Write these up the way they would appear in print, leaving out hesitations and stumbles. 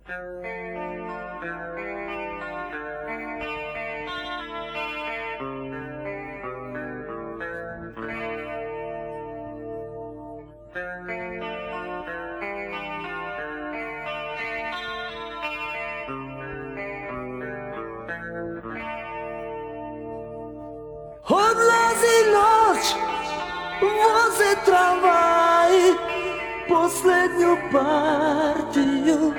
Odlazi noć, voze tramvaji posljednju partiju.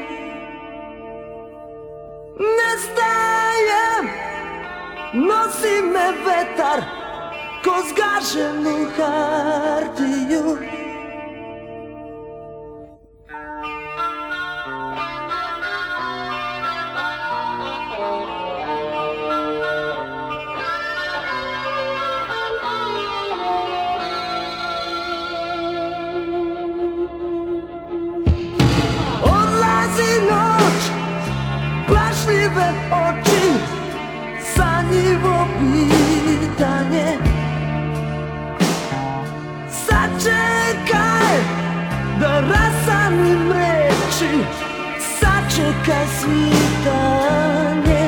Nestajem, nosi me vetar ko zgaženu hartiju. Plašljive oči, sanjivo pitanje. Sačekaj da rasanim reči, sačekaj svitanje.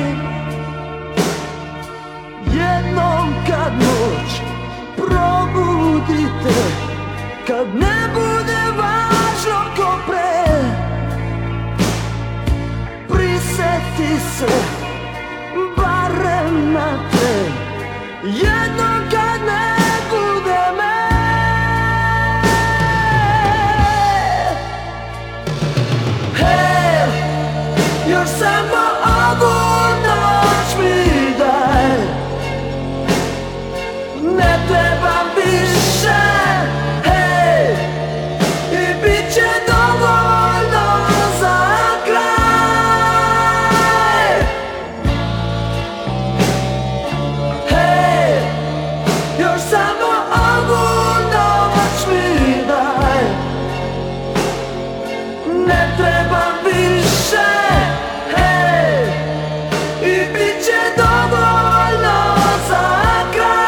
Jednom kad noć probudite, kad ne bude važno ko pre, priseti se barem na tren. Jednom kad ne bude me, hej, još samo ovu noć mi daj. Ne trebam više, hej, i bit će dovoljno za kraj. Hej, još samo ovu noć mi daj. Ne trebam više, hej, i bit će dovoljno za kraj.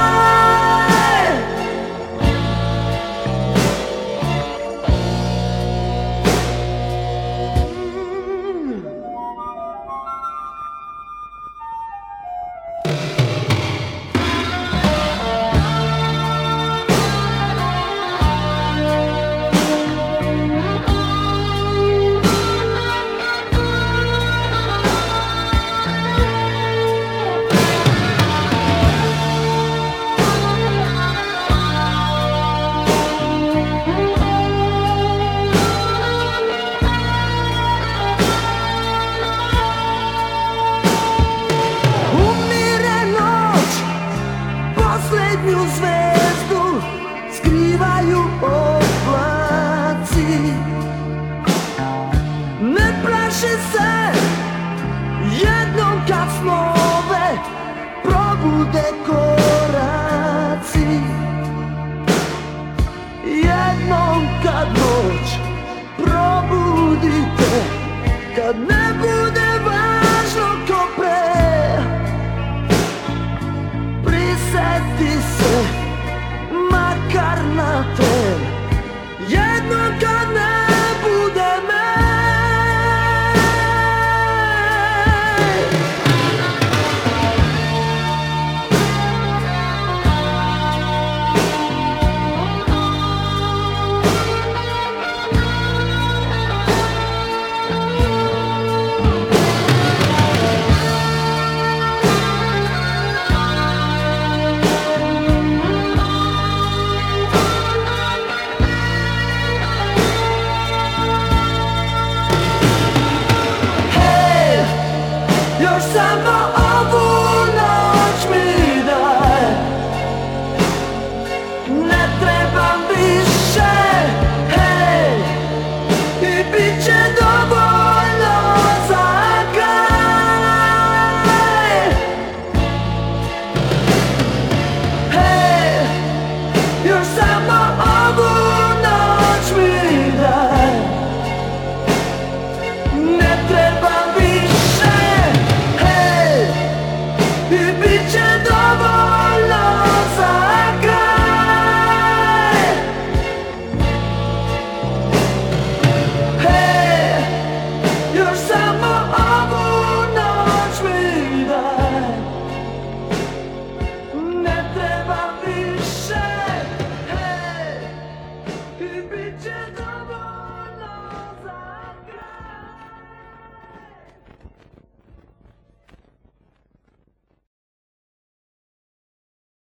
Posljednju zvezdu skrivaju oblaci. Ne plaši se jednom kad snove probude koraci. Jednom kad noć probudite, kad ne bude važno ko pre, priseti se makar na tren. Jednom kad ne bude me, još samo